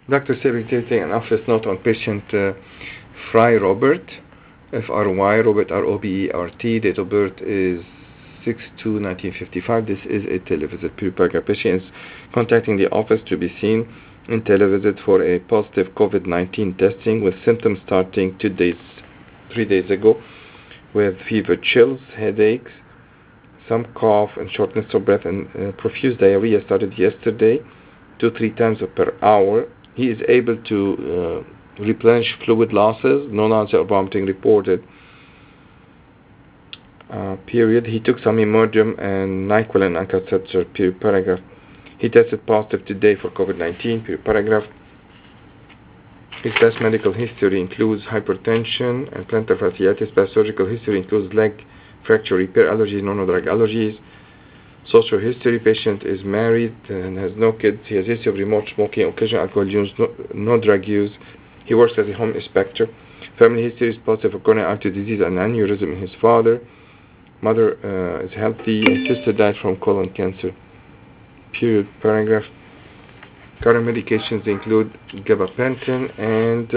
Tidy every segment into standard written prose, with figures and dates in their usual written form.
Dr. Sebi taking an office note on patient Fry Robert, F-R-Y, Robert, R-O-B-E-R-T. Date of birth is 6/2/1955. This is a televisit. Period. Patient is contacting the office to be seen in televisit for a positive COVID-19 testing with symptoms starting 3 days ago, with fever, chills, headaches, some cough and shortness of breath, and profuse diarrhea started yesterday, 2-3 times per hour. He is able to replenish fluid losses, no nausea or vomiting reported. Period. He took some Imodium and NyQuil and Alka-Seltzer. Period. Paragraph. He tested positive today for COVID-19. Period. Paragraph. His past medical history includes hypertension and plantar fasciitis. Past surgical history includes leg fracture, repair, allergies, non-drug allergies. Social history: patient is married and has no kids. He has history of remote smoking, occasional alcohol use, no drug use. He works as a home inspector. Family history is positive for coronary artery disease and aneurysm in his father. Mother is healthy. His sister died from colon cancer. Period. Paragraph. Current medications include gabapentin and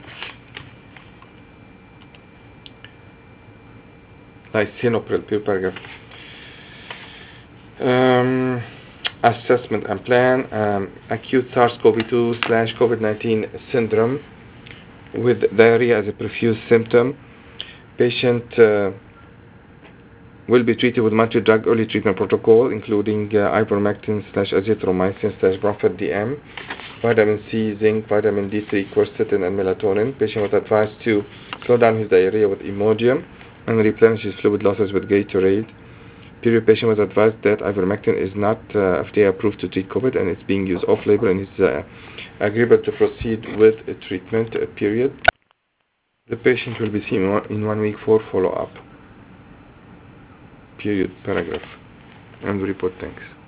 lisinopril. Period. Paragraph. Assessment and plan: acute SARS-CoV-2/COVID-19 syndrome with diarrhea as a profuse symptom. Patient will be treated with multi-drug early treatment protocol, including ivermectin/azithromycin/Bromfed DM, vitamin C, zinc, vitamin D3, quercetin, and melatonin. Patient was advised to slow down his diarrhea with Imodium and replenish his fluid losses with Gatorade. Period. Patient was advised that ivermectin is not FDA approved to treat COVID and it's being used off-label and is agreeable to proceed with a treatment. Period. The patient will be seen in 1 week for follow-up. Period. Paragraph. And report. Thanks.